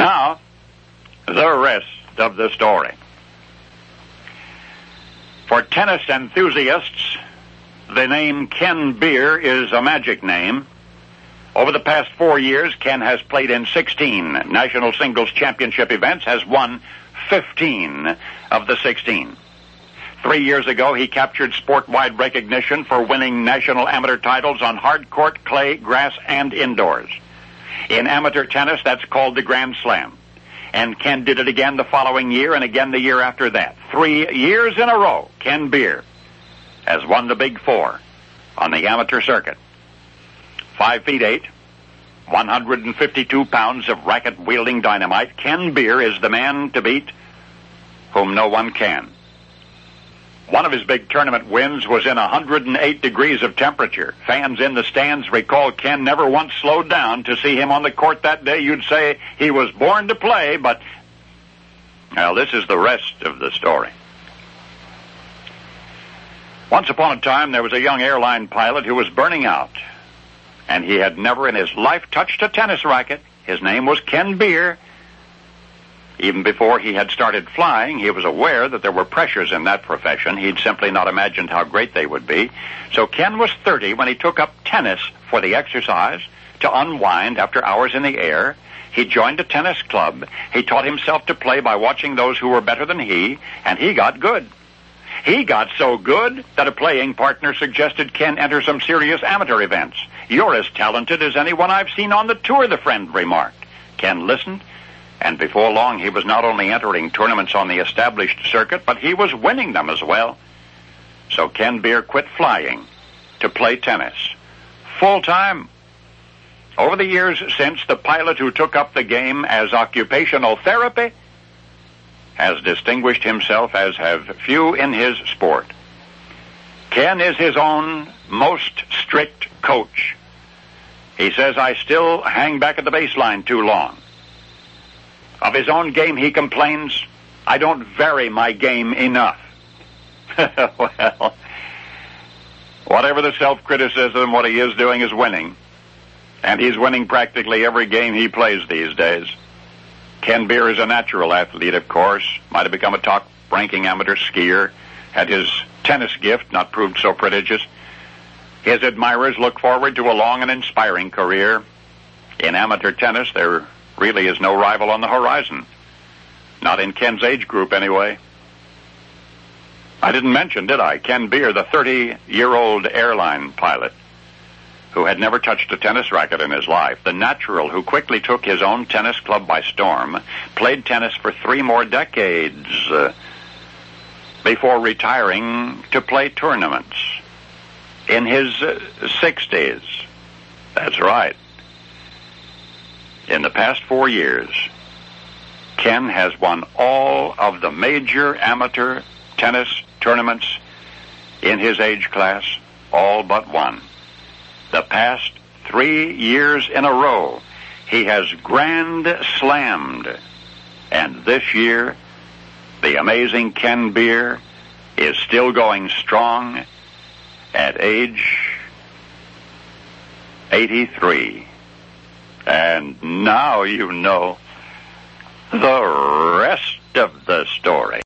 Now, the rest of the story. For tennis enthusiasts, the name Ken Beer is a magic name. Over the past 4 years, Ken has played in 16 National Singles Championship events, has won 15 of the 16. 3 years ago, he captured sport-wide recognition for winning national amateur titles on hard court, clay, grass, and indoors. In amateur tennis, that's called the Grand Slam. And Ken did it again the following year and again the year after that. 3 years in a row, Ken Beer has won the Big Four on the amateur circuit. 5'8", 152 pounds of racket-wielding dynamite, Ken Beer is the man to beat whom no one can. One of his big tournament wins was in 108 degrees of temperature. Fans in the stands recall Ken never once slowed down. To see him on the court that day, you'd say he was born to play, but, well, this is the rest of the story. Once upon a time, there was a young airline pilot who was burning out, and he had never in his life touched a tennis racket. His name was Ken Beer. Even before he had started flying, he was aware that there were pressures in that profession. He'd simply not imagined how great they would be. So Ken was 30 when he took up tennis for the exercise, to unwind after hours in the air. He joined a tennis club. He taught himself to play by watching those who were better than he, and he got good. He got so good that a playing partner suggested Ken enter some serious amateur events. "You're as talented as anyone I've seen on the tour," the friend remarked. Ken listened, and before long he was not only entering tournaments on the established circuit, but he was winning them as well. So Ken Beer quit flying to play tennis full-time. Over the years since, the pilot who took up the game as occupational therapy has distinguished himself as have few in his sport. Ken is his own most strict coach. He says, "I still hang back at the baseline too long." Of his own game, he complains, "I don't vary my game enough." Well, whatever the self-criticism, what he is doing is winning. And he's winning practically every game he plays these days. Ken Beer is a natural athlete, of course. Might have become a top-ranking amateur skier. Had his tennis gift not proved so prodigious. His admirers look forward to a long and inspiring career. In amateur tennis, there really is no rival on the horizon. Not in Ken's age group, anyway. I didn't mention, did I? Ken Beer, the 30-year-old airline pilot who had never touched a tennis racket in his life, the natural who quickly took his own tennis club by storm, played tennis for 3 more decades before retiring to play tournaments in his 60s. That's right. In the past 4 years, Ken has won all of the major amateur tennis tournaments in his age class, all but one. The past 3 years in a row, he has grand slammed. And this year, the amazing Ken Beer is still going strong at age 83. And now you know the rest of the story.